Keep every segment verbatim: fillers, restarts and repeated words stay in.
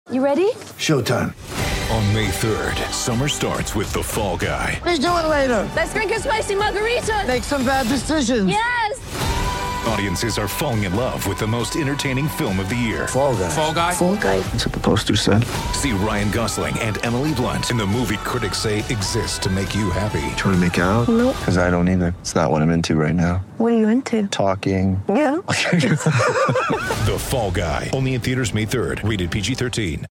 You ready? Showtime. On May third, summer starts with The Fall Guy. Let's do it later. Let's drink a spicy margarita. Make some bad decisions. Yes! Audiences are falling in love with the most entertaining film of the year. Fall Guy. Fall Guy? Fall Guy. That's what the poster said. See Ryan Gosling and Emily Blunt in the movie critics say exists to make you happy. Trying to make it out? Nope. Because I don't either. It's not what I'm into right now. What are you into? Talking. Yeah. The Fall Guy. Only in theaters May third. Rated P G thirteen.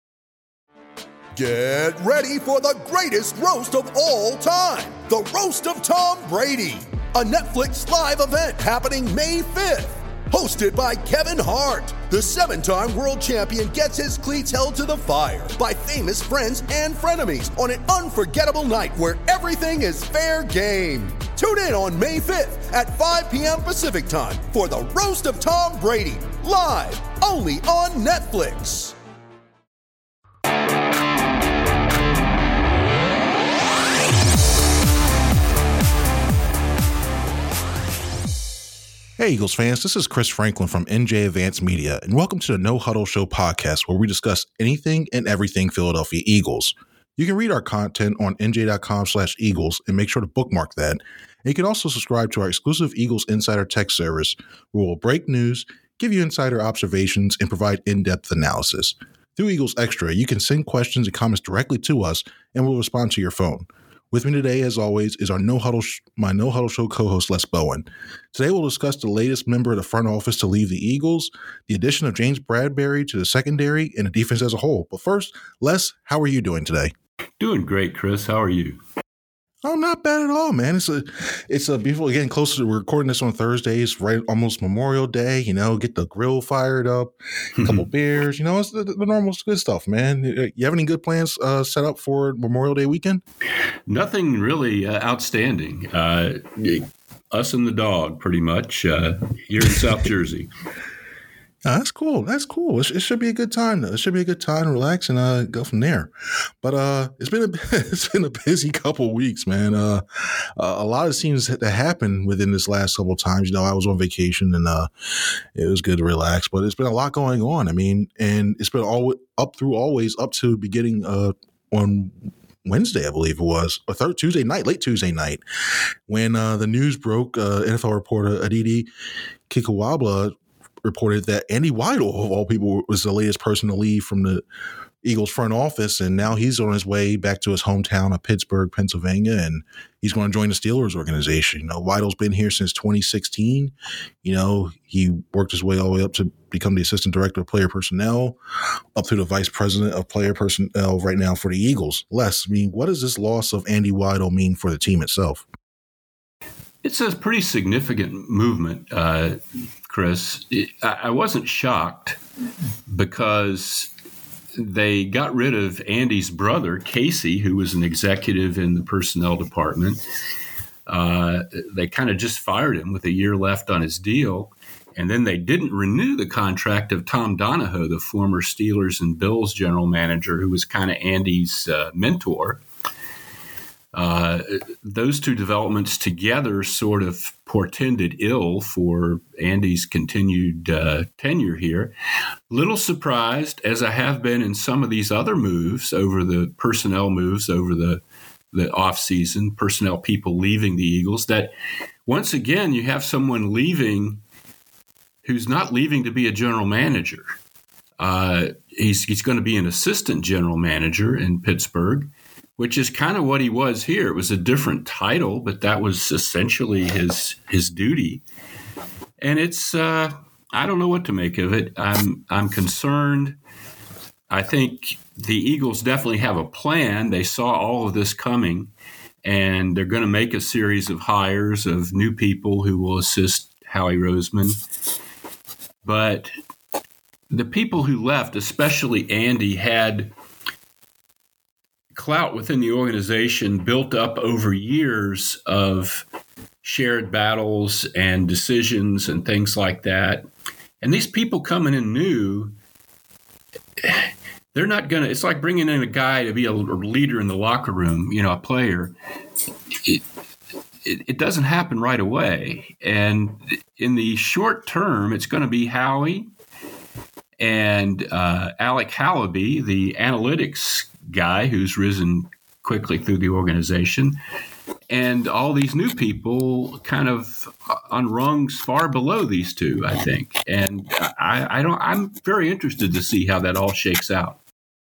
Get ready for the greatest roast of all time. The Roast of Tom Brady. A Netflix live event happening May fifth. Hosted by Kevin Hart. The seven-time world champion gets his cleats held to the fire by famous friends and frenemies on an unforgettable night where everything is fair game. Tune in on May fifth at five p.m. Pacific time for the Roast of Tom Brady. Live only on Netflix. Hey, Eagles fans, this is Chris Franklin from N J Advanced Media, and welcome to the No Huddle Show podcast, where we discuss anything and everything Philadelphia Eagles. You can read our content on N J dot com slash Eagles and make sure to bookmark that. And you can also subscribe to our exclusive Eagles Insider text service, where we'll break news, give you insider observations, and provide in-depth analysis. Through Eagles Extra, you can send questions and comments directly to us, and we'll respond to your phone. With me today, as always, is our No Huddle, sh- my No Huddle Show co-host, Les Bowen. Today, we'll discuss the latest member of the front office to leave the Eagles, the addition of James Bradberry to the secondary, and the defense as a whole. But first, Les, how are you doing today? Doing great, Chris. How are you? Oh, not bad at all, man. It's a, it's a beautiful. Getting closer to, we're recording this on Thursdays, right? Almost Memorial Day. You know, get the grill fired up, a couple beers. You know, it's the, the normal good stuff, man. You have any good plans uh, set up for Memorial Day weekend? Nothing really uh, outstanding. Uh, us and the dog, pretty much, uh, here in South Jersey. Oh, that's cool. That's cool. It, sh- it should be a good time. Though. It should be a good time to relax and uh, go from there. But uh, it's been a it's been a busy couple weeks, man. Uh, uh, a lot of things that happened within this last couple of times. You know, I was on vacation and uh, it was good to relax. But it's been a lot going on. I mean, and it's been all up through always up to beginning uh, on Wednesday, I believe it was, or third Tuesday night, late Tuesday night, when uh, the news broke. Uh, N F L reporter Aditi Kikwabla reported that Andy Weidl, of all people, was the latest person to leave from the Eagles front office, and now he's on his way back to his hometown of Pittsburgh, Pennsylvania, and he's going to join the Steelers organization. You know, Weidl's been here since twenty sixteen. You know, he worked his way all the way up to become the assistant director of player personnel, up to the vice president of player personnel right now for the Eagles. Les, I mean, what does this loss of Andy Weidl mean for the team itself? It's a pretty significant movement, uh, Chris. It, I wasn't shocked because they got rid of Andy's brother, Casey, who was an executive in the personnel department. Uh, they kind of just fired him with a year left on his deal. And then they didn't renew the contract of Tom Donahoe, the former Steelers and Bills general manager, who was kind of Andy's uh, mentor. Uh, those two developments together sort of portended ill for Andy's continued uh, tenure here. Little surprised, as I have been in some of these other moves over the personnel moves over the, the offseason, personnel people leaving the Eagles, that once again you have someone leaving who's not leaving to be a general manager. Uh, he's, he's going to be an assistant general manager in Pittsburgh, which is kind of what he was here. It was a different title, but that was essentially his his duty. And it's uh, I don't know what to make of it. I'm I'm concerned. I think the Eagles definitely have a plan. They saw all of this coming, and they're going to make a series of hires of new people who will assist Howie Roseman. But the people who left, especially Andy, had clout within the organization built up over years of shared battles and decisions and things like that. And these people coming in new, they're not going to, it's like bringing in a guy to be a leader in the locker room, you know, a player. It, it, it doesn't happen right away. And in the short term, it's going to be Howie and uh, Alec Hallaby, the analytics guy who's risen quickly through the organization, and all these new people kind of on rungs far below these two, I think. And I, I don't. I'm very interested to see how that all shakes out.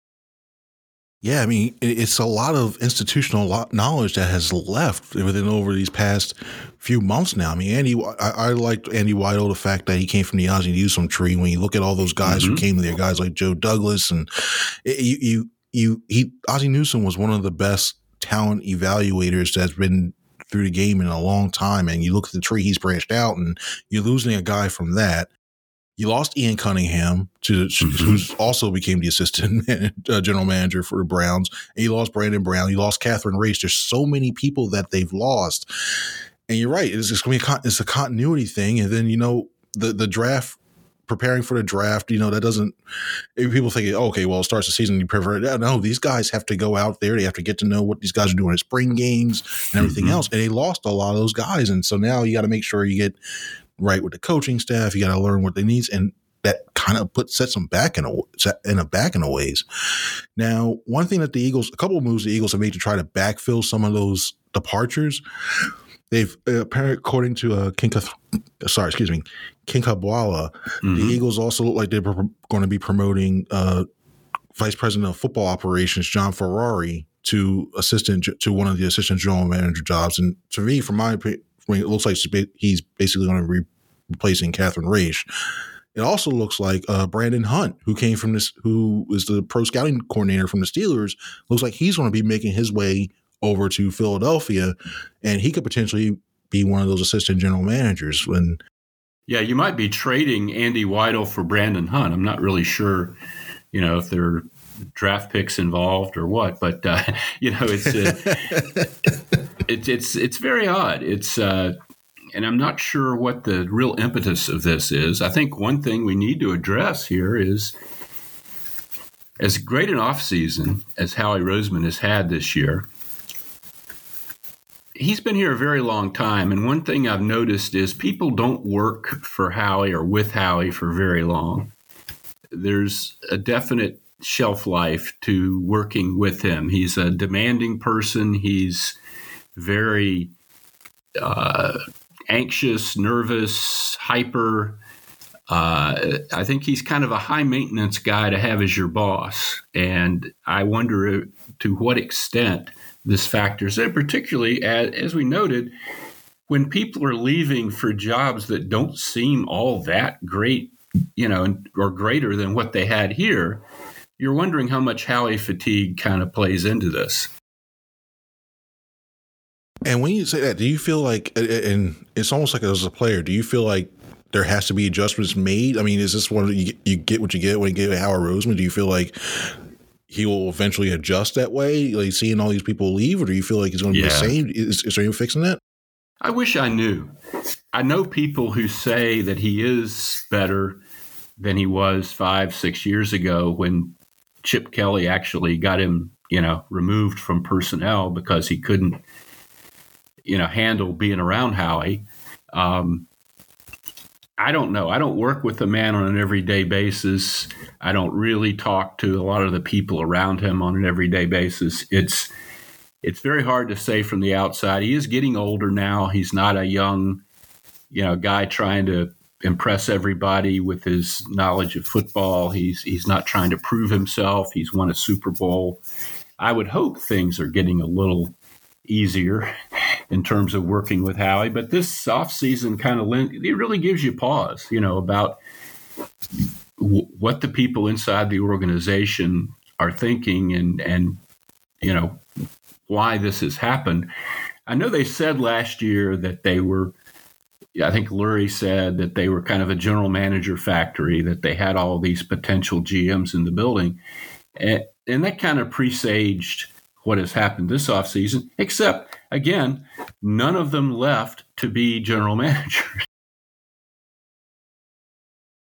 Yeah, I mean, it's a lot of institutional knowledge that has left within over these past few months now. I mean, Andy, I, I liked Andy Weidel, the fact that he came from the Ozzie Newsome tree. When you look at all those guys mm-hmm. who came there, guys like Joe Douglas, and it, you, you, you, he, Ozzie Newsome was one of the best talent evaluators that's been through the game in a long time. And you look at the tree he's branched out, and you're losing a guy from that. You lost Ian Cunningham, to mm-hmm. who's also became the assistant man, uh, general manager for the Browns. And you lost Brandon Brown. You lost Catherine Race. There's so many people that they've lost. And you're right. It's, it's going to be a, it's a continuity thing. And then, you know, the, the draft, preparing for the draft, you know, that doesn't – people think, oh, okay, well, it starts the season. You prepare. No, these guys have to go out there. They have to get to know what these guys are doing in spring games and everything mm-hmm. else. And they lost a lot of those guys. And so now you got to make sure you get – right with the coaching staff. You got to learn what they need, and that kind of put sets them back in a in a back in a ways. Now, one thing that the Eagles, a couple of moves the Eagles have made to try to backfill some of those departures. They've uh, apparently, according to uh, Kinka, sorry, excuse me, Kinkhabwala, mm-hmm. the Eagles also look like they're pro- going to be promoting uh, Vice President of Football Operations John Ferrari to assistant to one of the assistant general manager jobs. And to me, from my opinion, I mean, it looks like he's basically going to be replacing Catherine Raich. It also looks like uh, Brandon Hunt, who came from this, who is the pro scouting coordinator from the Steelers, looks like he's going to be making his way over to Philadelphia, and he could potentially be one of those assistant general managers. When, yeah, you might be trading Andy Weidel for Brandon Hunt. I'm not really sure, you know, if there are draft picks involved or what, but uh, you know, it's. Uh, It's it's it's very odd. It's uh, and I'm not sure what the real impetus of this is. I think one thing we need to address here is, as great an offseason as Howie Roseman has had this year, he's been here a very long time. And one thing I've noticed is people don't work for Howie or with Howie for very long. There's a definite shelf life to working with him. He's a demanding person. He's very uh, anxious, nervous, hyper. Uh, I think he's kind of a high maintenance guy to have as your boss. And I wonder to what extent this factors in, particularly as, as we noted, when people are leaving for jobs that don't seem all that great, you know, or greater than what they had here, you're wondering how much Howie fatigue kind of plays into this. And when you say that, do you feel like, and it's almost like as a player, do you feel like there has to be adjustments made? I mean, is this one you, you get what you get when you get Howard Roseman? Do you feel like he will eventually adjust that way, like seeing all these people leave, or do you feel like he's going to yeah. be the same? Is, is there any fixing that? I wish I knew. I know people who say that he is better than he was five, six years ago when Chip Kelly actually got him, you know, removed from personnel because he couldn't, you know, handle being around Howie. Um, I don't know. I don't work with the man on an everyday basis. I don't really talk to a lot of the people around him on an everyday basis. It's it's very hard to say from the outside. He is getting older now. He's not a young, you know, guy trying to impress everybody with his knowledge of football. He's he's not trying to prove himself. He's won a Super Bowl. I would hope things are getting a little easier in terms of working with Howie, but this offseason kind of it really gives you pause, you know, about w- what the people inside the organization are thinking and and you know why this has happened. I know they said last year that they were, I think Lurie said that they were kind of a general manager factory, that they had all these potential G Ms in the building, and, and that kind of presaged what has happened this offseason, except, again, none of them left to be general managers.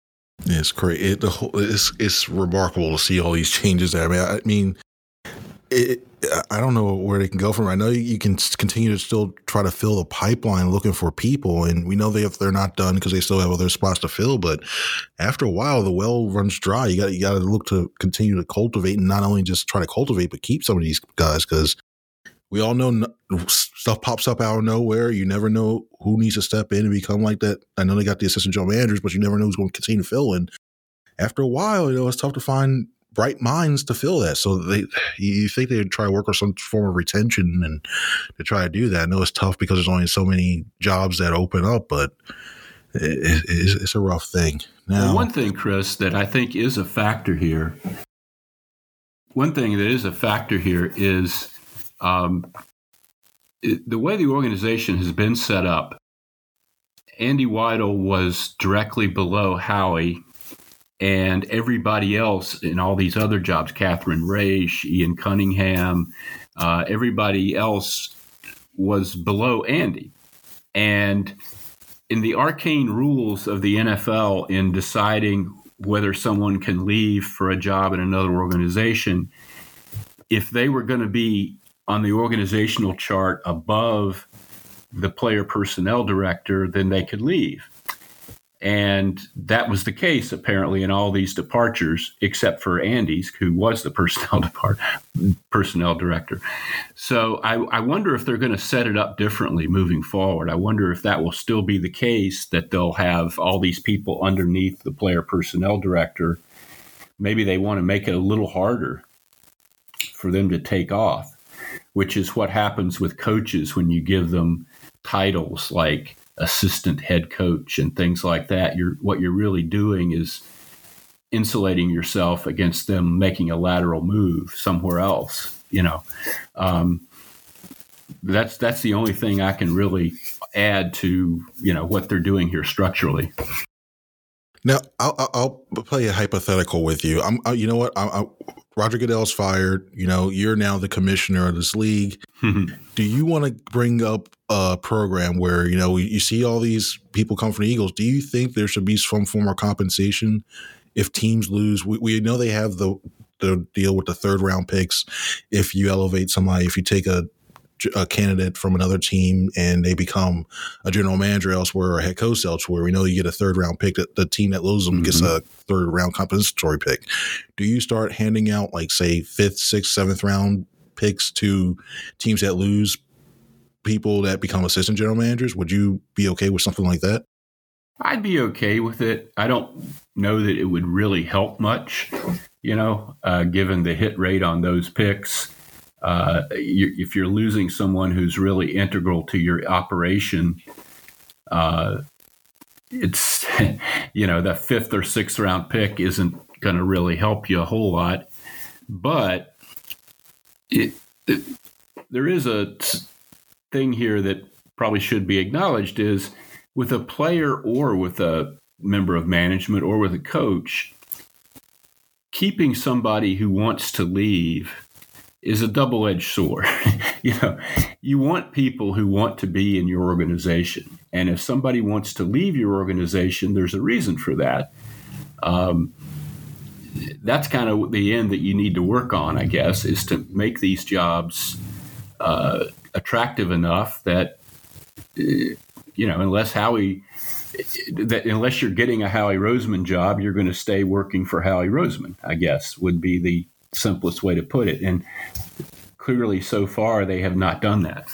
It's great. It, the whole, it's, it's remarkable to see all these changes there. I mean, I mean, it, I don't know where they can go from. I know you can continue to still try to fill the pipeline looking for people, and we know they if they're not done because they still have other spots to fill. But after a while, the well runs dry. You got you got to look to continue to cultivate, and not only just try to cultivate, but keep some of these guys, because we all know no, stuff pops up out of nowhere. You never know who needs to step in and become like that. I know they got the assistant general managers, but you never know who's going to continue to fill. And after a while, you know, it's tough to find bright minds to fill that. So they, you think they'd try to work on some form of retention and to try to do that. I know it's tough because there's only so many jobs that open up, but it, it's, it's a rough thing. Now, well, one thing, Chris, that I think is a factor here, one thing that is a factor here is um, it, the way the organization has been set up. Andy Weidel was directly below Howie, and everybody else in all these other jobs, Catherine Raish, Ian Cunningham, uh, everybody else was below Andy. And in the arcane rules of the N F L in deciding whether someone can leave for a job in another organization, if they were going to be on the organizational chart above the player personnel director, then they could leave. And that was the case, apparently, in all these departures, except for Andy's, who was the personnel depart- personnel director. So I, I wonder if they're going to set it up differently moving forward. I wonder if that will still be the case, that they'll have all these people underneath the player personnel director. Maybe they want to make it a little harder for them to take off, which is what happens with coaches when you give them titles like assistant head coach and things like that. You're what you're really doing is insulating yourself against them making a lateral move somewhere else. You know, um, that's that's the only thing I can really add to, you know, what they're doing here structurally. Now, I'll, I'll play a hypothetical with you. I'm, I, you know what? I, I, Roger Goodell's fired. You know, you're now the commissioner of this league. Do you want to bring up a program where, you know, you see all these people come from the Eagles? Do you think there should be some form of compensation if teams lose? We, we know they have the the deal with the third round picks. If you elevate somebody, if you take a a candidate from another team and they become a general manager elsewhere or a head coach elsewhere, we know you get a third round pick. The team that loses them mm-hmm. gets a third round compensatory pick. Do you start handing out, like, say, fifth, sixth, seventh round picks to teams that lose people that become assistant general managers? Would you be okay with something like that? I'd be okay with it. I don't know that it would really help much, you know, uh, given the hit rate on those picks. Uh, you, if you're losing someone who's really integral to your operation, uh, it's, you know, that fifth or sixth round pick isn't going to really help you a whole lot. But it, it, there is a thing here that probably should be acknowledged is with a player or with a member of management or with a coach, keeping somebody who wants to leave is a double-edged sword. You know, you want people who want to be in your organization. And if somebody wants to leave your organization, there's a reason for that. Um, that's kind of the end that you need to work on, I guess, is to make these jobs uh, attractive enough that, uh, you know, unless Howie, that unless you're getting a Howie Roseman job, you're going to stay working for Howie Roseman, I guess, would be the simplest way to put it. And clearly so far they have not done that.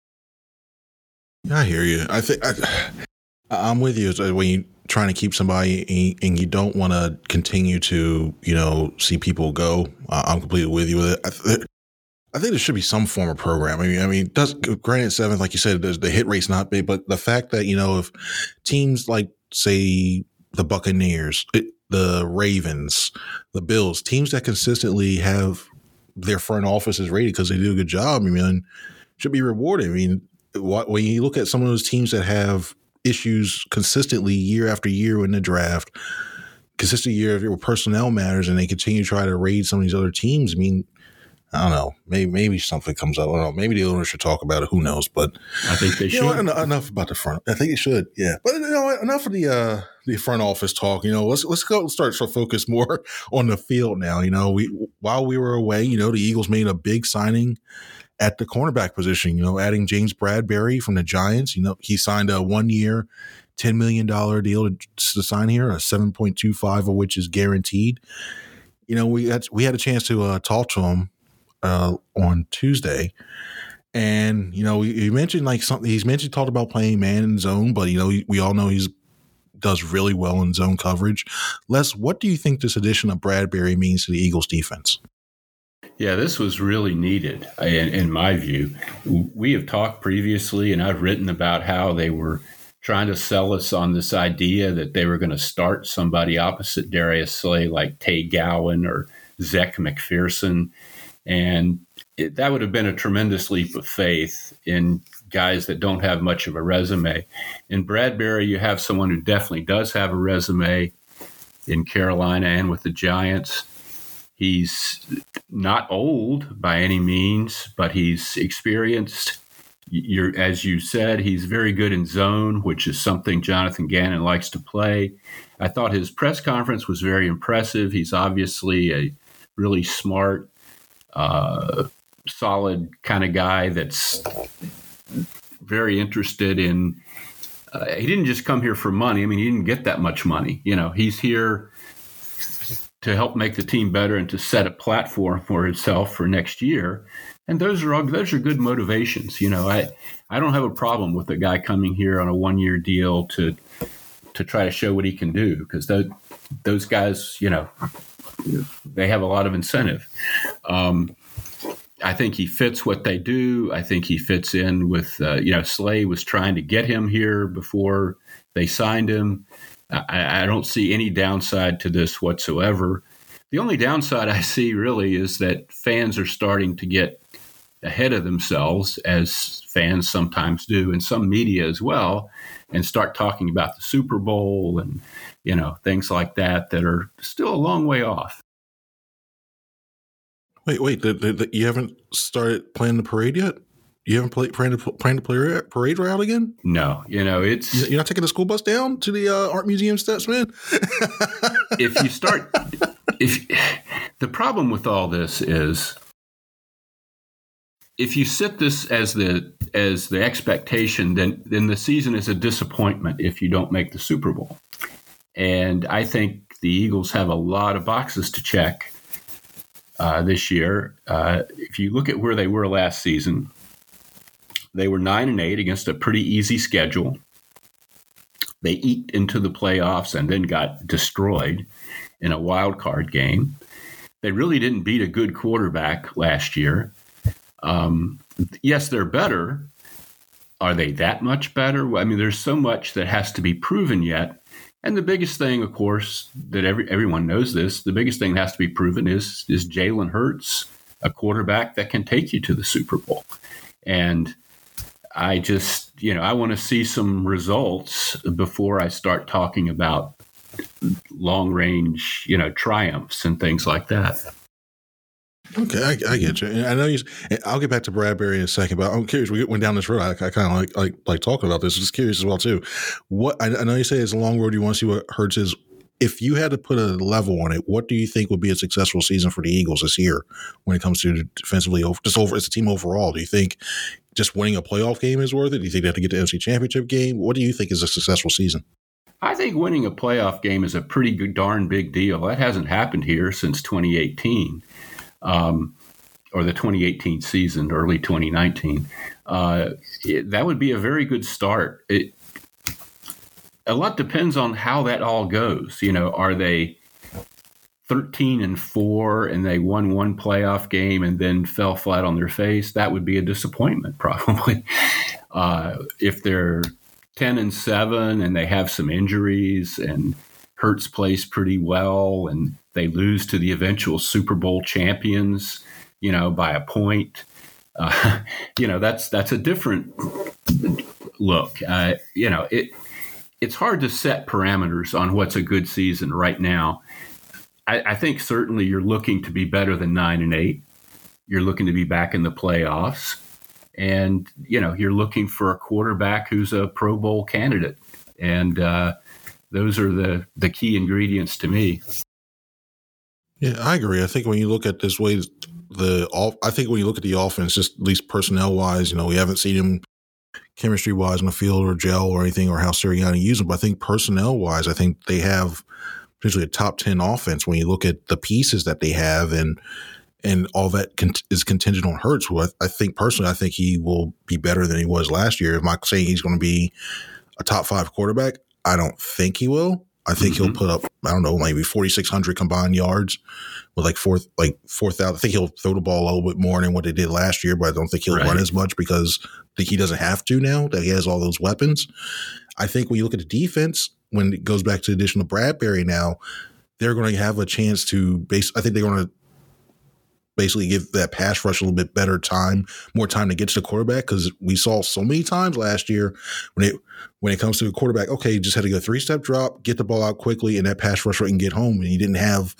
I hear you. I think I, I'm with you. When you're trying to keep somebody and you don't want to continue to, you know, see people go, I'm completely with you with it. I, th- I think there should be some form of program. I mean, I mean, does, granted, seventh, like you said, the hit rate's not big, but the fact that, you know, if teams like, say, the Buccaneers, it, the Ravens, the Bills, teams that consistently have their front offices rated because they do a good job, I mean, should be rewarded. I mean, when you look at some of those teams that have issues consistently year after year in the draft, consistent year after year with personnel matters, and they continue to try to raid some of these other teams, I mean, I don't know. Maybe maybe something comes up. I don't know. Maybe the owner should talk about it. Who knows? But I think they should. You know, enough about the front. I think it should. Yeah. But you know, enough of the uh, the front office talk. You know, let's let's go start to focus more on the field now. You know, we while we were away, you know, the Eagles made a big signing at the cornerback position, you know, adding James Bradberry from the Giants. You know, he signed a one-year, ten million dollars deal to, to sign here, a seven point two five of which is guaranteed. You know, we had, we had a chance to uh, talk to him uh, on Tuesday. And, you know, he mentioned like something, he's mentioned, talked about playing man in zone, but, you know, we all know he's does really well in zone coverage. Les, what do you think this addition of Bradberry means to the Eagles defense? Yeah, this was really needed, in, in my view. We have talked previously, and I've written about how they were trying to sell us on this idea that they were going to start somebody opposite Darius Slay like Tay Gowan or Zech McPherson. And it, that would have been a tremendous leap of faith in guys that don't have much of a resume. In Bradberry, you have someone who definitely does have a resume in Carolina and with the Giants. He's not old by any means, but he's experienced. You're, as you said, he's very good in zone, which is something Jonathan Gannon likes to play. I thought his press conference was very impressive. He's obviously a really smart, uh, solid kind of guy that's very interested in uh, – he didn't just come here for money. I mean, he didn't get that much money. You know, he's here to help make the team better and to set a platform for himself for next year. And those are those are good motivations. You know, I, I don't have a problem with a guy coming here on a one-year deal to to try to show what he can do, because those, those guys, you know, they have a lot of incentive. Um, I think he fits what they do. I think he fits in with, uh, you know, Slay was trying to get him here before they signed him. I, I don't see any downside to this whatsoever. The only downside I see really is that fans are starting to get ahead of themselves, as fans sometimes do, and some media as well, and start talking about the Super Bowl and, you know, things like that that are still a long way off. Wait, wait, the, the, the, you haven't started planning the parade yet? You haven't played, planned to plan the parade, parade route again? No, you know, it's... You're not taking the school bus down to the uh, art museum steps, man? If you start... if the problem with all this is, if you set this as the as the expectation, then then the season is a disappointment if you don't make the Super Bowl. And I think the Eagles have a lot of boxes to check uh, this year. Uh, if you look at where they were last season, they were nine and eight against a pretty easy schedule. They eked into the playoffs and then got destroyed in a wild card game. They really didn't beat a good quarterback last year. Um, yes, they're better. Are they that much better? I mean, there's so much that has to be proven yet. And the biggest thing, of course, that every, everyone knows this, the biggest thing that has to be proven is, is Jalen Hurts, a quarterback that can take you to the Super Bowl. And I just, you know, I want to see some results before I start talking about long range, you know, triumphs and things like that. Okay, I, I get you. And I know you. I'll get back to Bradberry in a second, but I'm curious. We went down this road. I, I kind of like like like talking about this. I'm just curious as well too. What I, I know you say it's a long road. You want to see what Hurts is. If you had to put a level on it, what do you think would be a successful season for the Eagles this year when it comes to defensively, over, just over as a team overall? Do you think just winning a playoff game is worth it? Do you think they have to get the N F C Championship game? What do you think is a successful season? I think winning a playoff game is a pretty good, darn big deal. That hasn't happened here since twenty eighteen, um, or the twenty eighteen season, early twenty nineteen. Uh, it, that would be a very good start. It, a lot depends on how that all goes. You know, are they thirteen and four and they won one playoff game and then fell flat on their face? That would be a disappointment, probably. Uh, if they're ten and seven and they have some injuries and Hurts plays pretty well and they lose to the eventual Super Bowl champions, you know, by a point, uh, you know, that's that's a different look. Uh, you know, it it's hard to set parameters on what's a good season right now. I, I think certainly you're looking to be better than nine and eight. You're looking to be back in the playoffs. And, you know, you're looking for a quarterback who's a Pro Bowl candidate. And uh, those are the, the key ingredients to me. Yeah, I agree. I think when you look at this way, the all I think when you look at the offense, just at least personnel wise, you know, we haven't seen him chemistry wise on the field or gel or anything, or how Sirianni uses them. But I think personnel wise, I think they have potentially a top ten offense when you look at the pieces that they have, and and all that con- is contingent on Hurts. Who I, I think personally, I think he will be better than he was last year. Am I saying he's going to be a top five quarterback? I don't think he will. I think mm-hmm. he'll put up, I don't know, maybe forty-six hundred combined yards with like four, like four thousand. I think he'll throw the ball a little bit more than what they did last year, but I don't think he'll right. run as much because I think he doesn't have to now that he has all those weapons. I think when you look at the defense, when it goes back to the addition of Bradbury now, they're going to have a chance to base. I think they're going to basically give that pass rush a little bit better time, more time to get to the quarterback, because we saw so many times last year when it when it comes to the quarterback, okay, you just had to go three-step drop, get the ball out quickly, and that pass rush can get home, and you didn't have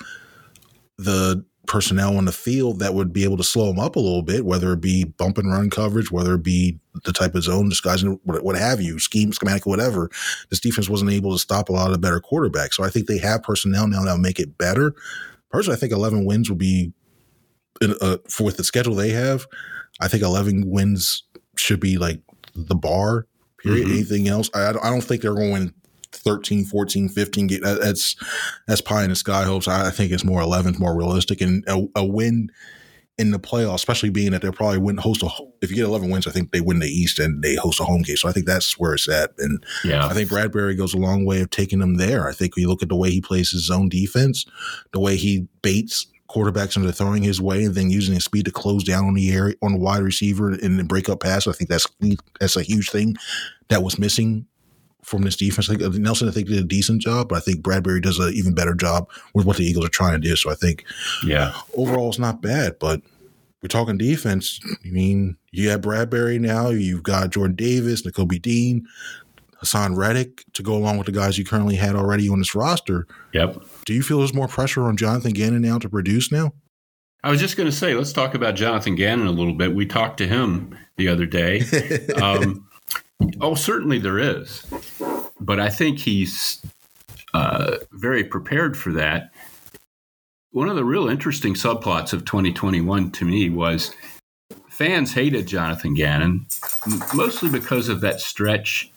the personnel on the field that would be able to slow them up a little bit, whether it be bump and run coverage, whether it be the type of zone disguising, what have you, scheme, schematic, whatever. This defense wasn't able to stop a lot of the better quarterbacks. So I think they have personnel now that will make it better. Personally, I think eleven wins will be Uh, for with the schedule they have. I think eleven wins should be like the bar, period. Mm-hmm. Anything else, I, I don't think they're going to win thirteen, fourteen, fifteen. That's that's pie in the sky hopes. I think it's more eleven is more realistic, and a, a win in the playoffs, especially being that they'll probably win host a. If you get eleven wins, I think they win the East and they host a home game. So I think that's where it's at. And yeah. I think Bradbury goes a long way of taking them there. I think when you look at the way he plays his zone defense, the way he baits quarterbacks into throwing his way, and then using his speed to close down on the area on the wide receiver and then break up pass. I think that's that's a huge thing that was missing from this defense. I think Nelson, I think, did a decent job, but I think Bradbury does an even better job with what the Eagles are trying to do. So I think, yeah, overall it's not bad. But we're talking defense. I mean, you have Bradbury now. You've got Jordan Davis, Nakobe Dean, Hassan Reddick to go along with the guys you currently had already on this roster. Yep. Do you feel there's more pressure on Jonathan Gannon now to produce now? I was just going to say, let's talk about Jonathan Gannon a little bit. We talked to him the other day. um, oh, certainly there is. But I think he's uh, very prepared for that. One of the real interesting subplots of twenty twenty-one to me was fans hated Jonathan Gannon, mostly because of that stretch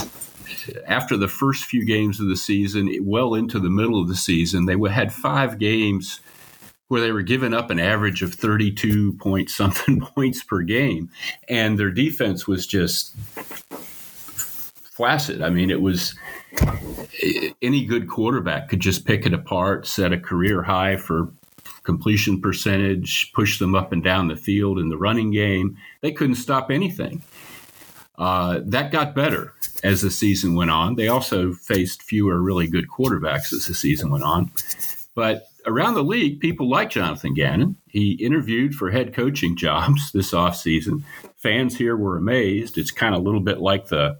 after the first few games of the season, well into the middle of the season. They had five games where they were giving up an average of thirty-two point something points per game, and their defense was just flaccid. I mean, it was any good quarterback could just pick it apart, set a career high for completion percentage, push them up and down the field in the running game. They couldn't stop anything. Uh, that got better as the season went on. They also faced fewer really good quarterbacks as the season went on. But around the league, people like Jonathan Gannon. He interviewed for head coaching jobs this offseason. Fans here were amazed. It's kind of a little bit like the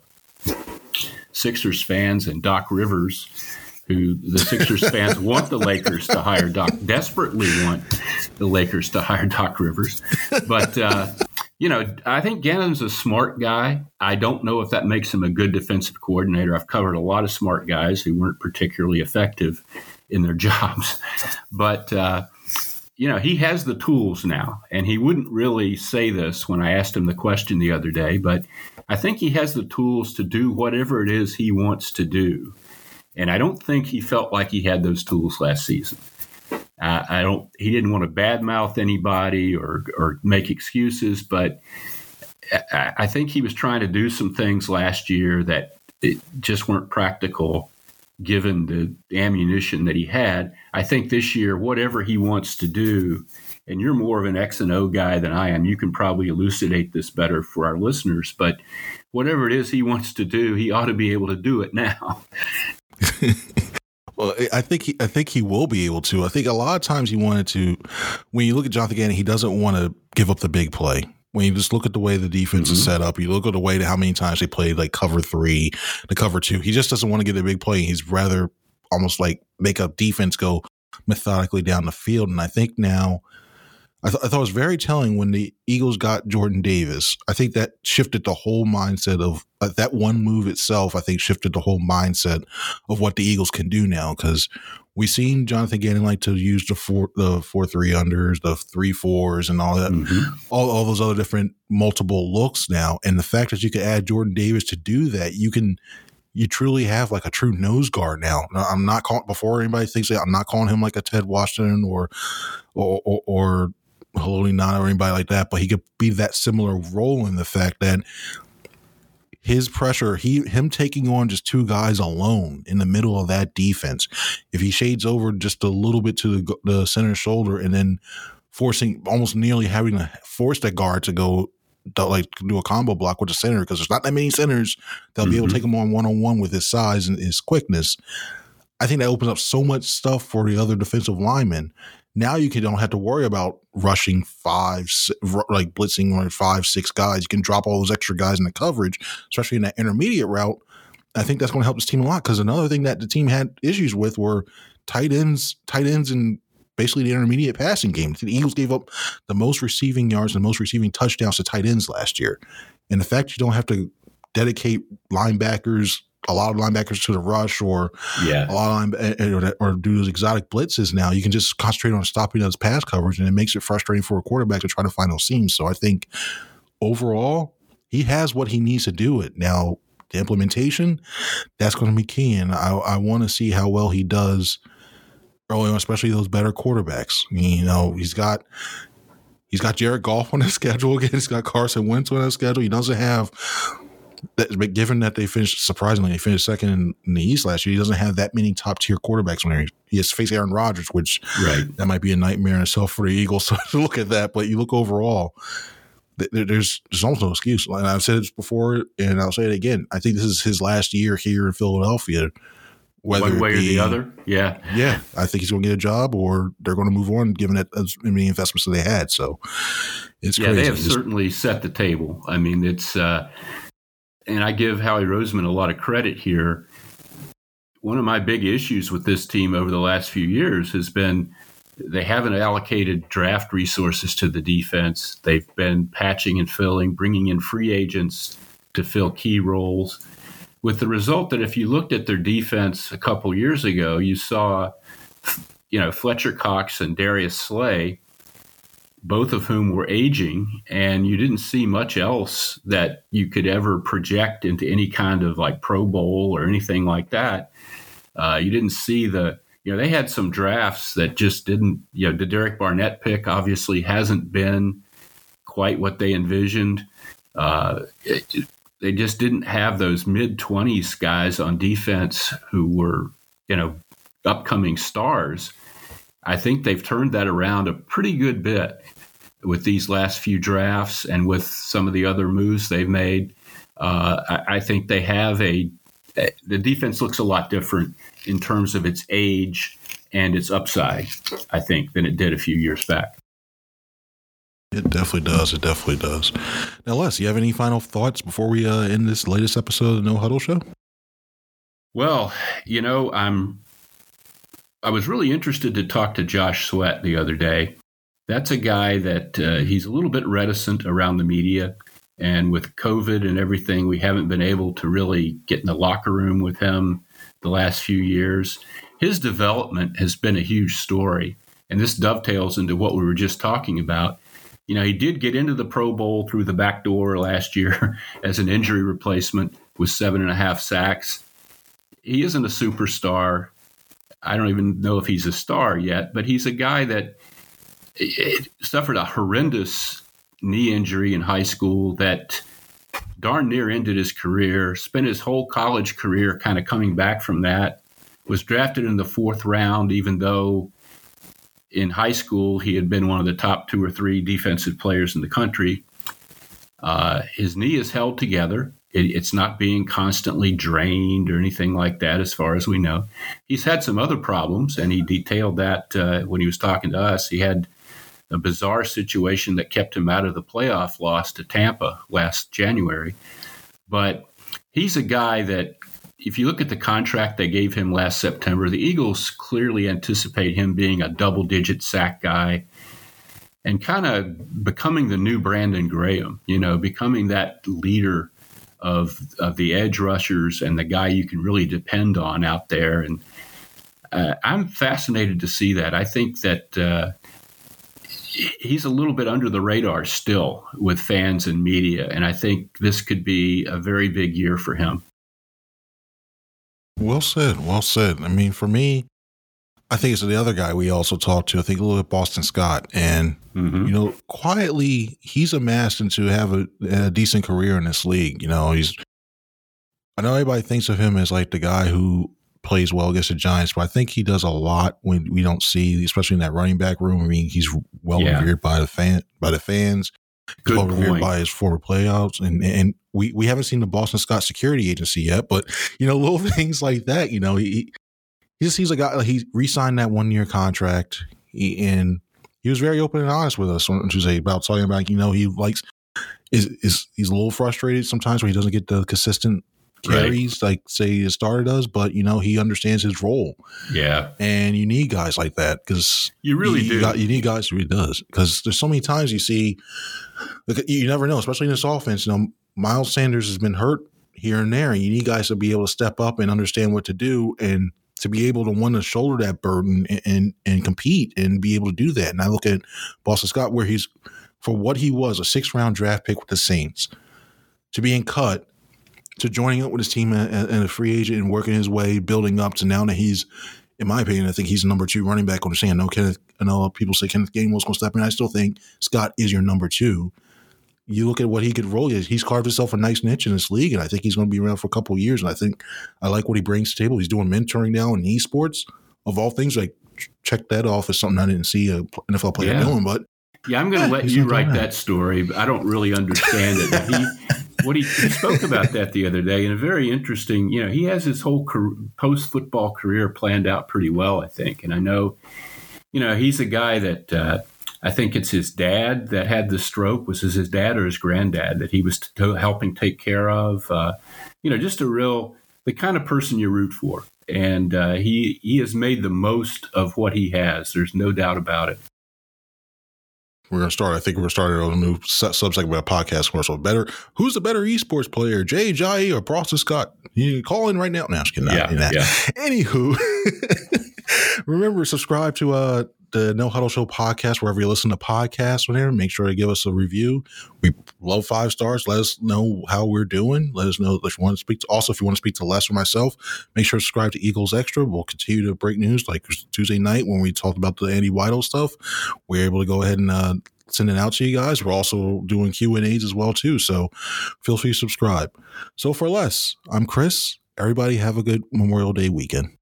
Sixers fans and Doc Rivers, who the Sixers fans want the Lakers to hire Doc, desperately want the Lakers to hire Doc Rivers. But, uh, you know, I think Gannon's a smart guy. I don't know if that makes him a good defensive coordinator. I've covered a lot of smart guys who weren't particularly effective in their jobs. But, uh, you know, he has the tools now, and he wouldn't really say this when I asked him the question the other day, but I think he has the tools to do whatever it is he wants to do. And I don't think he felt like he had those tools last season. Uh, I don't. He didn't want to badmouth anybody or or make excuses, but I, I think he was trying to do some things last year that it just weren't practical given the ammunition that he had. I think this year, whatever he wants to do, and you're more of an X and O guy than I am, you can probably elucidate this better for our listeners, but whatever it is he wants to do, he ought to be able to do it now. Well, I think he, I think he will be able to. I think a lot of times he wanted to. When you look at Jonathan Gannon, he doesn't want to give up the big play. When you just look at the way the defense mm-hmm. is set up, you look at the way that how many times they played like cover three, the cover two. He just doesn't want to get a big play. He's rather almost like make a defense go methodically down the field. And I think now, I, th- I thought it was very telling when the Eagles got Jordan Davis. I think that shifted the whole mindset of uh, that one move itself. I think shifted the whole mindset of what the Eagles can do now. Because we've seen Jonathan Gannon like to use the four, the four three unders, the three fours, and all that, mm-hmm. all all those other different multiple looks now. And the fact that you could add Jordan Davis to do that, you can you truly have like a true nose guard now. now I'm not calling before anybody thinks that I'm not calling him like a Ted Washington or or or, or Haloti Ngata or anybody like that, but he could be that similar role in the fact that his pressure, he him taking on just two guys alone in the middle of that defense, if he shades over just a little bit to the, the center shoulder and then forcing, almost nearly having to force that guard to go to like do a combo block with the center, because there's not that many centers that'll mm-hmm. be able to take him on one-on-one with his size and his quickness. I think that opens up so much stuff for the other defensive linemen. Now you can, don't have to worry about rushing five, like blitzing like five, six guys. You can drop all those extra guys in the coverage, especially in that intermediate route. I think that's going to help this team a lot, because another thing that the team had issues with were tight ends, tight ends and basically the intermediate passing game. The Eagles gave up the most receiving yards and most receiving touchdowns to tight ends last year. And the fact you don't have to dedicate linebackers, a lot of linebackers to the rush, or yeah. a lot of line, or do those exotic blitzes now, you can just concentrate on stopping those pass coverage, and it makes it frustrating for a quarterback to try to find those seams. So I think overall, he has what he needs to do it. Now, the implementation, that's going to be key, and I, I want to see how well he does early on, especially those better quarterbacks. You know, he's got he's got Jared Goff on his schedule again. He's got Carson Wentz on his schedule. He doesn't have that, given that they finished, surprisingly, they finished second in, in the East last year, he doesn't have that many top-tier quarterbacks on there. He has to face Aaron Rodgers, which right. that might be a nightmare in itself for the Eagles. So to look at that, but you look overall, there, there's there's almost no excuse. And I've said this before, and I'll say it again. I think this is his last year here in Philadelphia. Whether One way be, or the other, yeah. Yeah, I think he's going to get a job, or they're going to move on, given that as many investments that they had. So it's yeah, crazy. they have it's, certainly set the table. I mean, it's uh, – and I give Howie Roseman a lot of credit here. One of my big issues with this team over the last few years has been they haven't allocated draft resources to the defense. They've been patching and filling, bringing in free agents to fill key roles, with the result that if you looked at their defense a couple years ago, you saw, you know, Fletcher Cox and Darius Slay, both of whom were aging, and you didn't see much else that you could ever project into any kind of like Pro Bowl or anything like that. Uh, you didn't see the, you know, they had some drafts that just didn't, you know, the Derek Barnett pick obviously hasn't been quite what they envisioned. Uh, it, it, they just didn't have those mid-twenties guys on defense who were, you know, upcoming stars. I think they've turned that around a pretty good bit with these last few drafts and with some of the other moves they've made. Uh, I, I think they have a, a – the defense looks a lot different in terms of its age and its upside, I think, than it did a few years back. It definitely does. It definitely does. Now, Les, you have any final thoughts before we uh, end this latest episode of the No Huddle Show? Well, you know, I'm – I was really interested to talk to Josh Sweat the other day. That's a guy that uh, he's a little bit reticent around the media. And with COVID and everything, we haven't been able to really get in the locker room with him the last few years. His development has been a huge story. And this dovetails into what we were just talking about. You know, he did get into the Pro Bowl through the back door last year as an injury replacement with seven and a half sacks. He isn't a superstar. I don't even know if he's a star yet, but he's a guy that suffered a horrendous knee injury in high school that darn near ended his career, spent his whole college career kind of coming back from that, was drafted in the fourth round, even though in high school he had been one of the top two or three defensive players in the country. Uh, his knee is held together. It, it's not being constantly drained or anything like that, as far as we know. He's had some other problems, and he detailed that uh, when he was talking to us. He had a bizarre situation that kept him out of the playoff loss to Tampa last January. But he's a guy that, if you look at the contract they gave him last September, the Eagles clearly anticipate him being a double-digit sack guy and kind of becoming the new Brandon Graham, you know, becoming that leader of of the edge rushers and the guy you can really depend on out there. And uh, I'm fascinated to see that. I think that uh, he's a little bit under the radar still with fans and media, and I think this could be a very big year for him. Well said. Well said. I mean, for me, I think it's the other guy we also talked to. I think a little bit Boston Scott. And, mm-hmm. you know, quietly, he's amassed into have a, a decent career in this league. You know, he's, I know everybody thinks of him as like the guy who plays well against the Giants, but I think he does a lot when we don't see, especially in that running back room. I mean, he's well yeah. revered by the fan, by the fans. Good well point. revered by his former playouts, and and we, we haven't seen the Boston Scott security agency yet, but you know, little things like that. You know, he he just seems like a, he re-signed that one year contract, he, and he was very open and honest with us on Tuesday about talking about, you know, he likes is is he's a little frustrated sometimes when he doesn't get the consistent carries right. like say his starter does, but you know, he understands his role. Yeah, and you need guys like that because you really you, do. You, got, you need guys who really does, because there's so many times you see, you never know, especially in this offense. You know, Miles Sanders has been hurt here and there, and you need guys to be able to step up and understand what to do, and to be able to want to shoulder that burden and, and and compete and be able to do that. And I look at Boston Scott, where he's, for what he was, a sixth round draft pick with the Saints, to being cut, to joining up with his team and a free agent and working his way, building up to now that he's, in my opinion, I think he's the number two running back on the team. I know Kenneth, I know people say Kenneth Gainwell's going to step in. I still think Scott is your number two. You look at what he could roll. He's carved himself a nice niche in this league, and I think he's going to be around for a couple of years. And I think I like what he brings to the table. He's doing mentoring now in esports, of all things. Like, check that off as something I didn't see an N F L player yeah. doing. But yeah, I'm going to yeah, let you write that. that story. But I don't really understand it. He, what he, he spoke about that the other day in a very interesting, you know, he has his whole career, post-football career planned out pretty well, I think. And I know, you know, he's a guy that uh, I think it's his dad that had the stroke. Was it his dad or his granddad that he was t- helping take care of? Uh, you know, just a real, the kind of person you root for. And uh, he, he has made the most of what he has. There's no doubt about it. We're going to start, I think we're starting on a new sub-segment of podcast commercial. Better, who's the better esports player, Jay Ajayi or Boston Scott? You can call in right now. No, I'm just kidding. Yeah, yeah. yeah. Anywho, remember, subscribe to uh, the No Huddle Show podcast wherever you listen to podcasts on there. Make sure to give us a review. We love five stars. Let us know how we're doing. Let us know if you want to speak to, also, if you want to speak to Les or myself, make sure to subscribe to Eagles Extra. We'll continue to break news like Tuesday night when we talked about the Andy Weidel stuff. We're able to go ahead and uh, send it out to you guys. We're also doing Q and A's as well too. So feel free to subscribe. So for Les, I'm Chris. Everybody have a good Memorial Day weekend.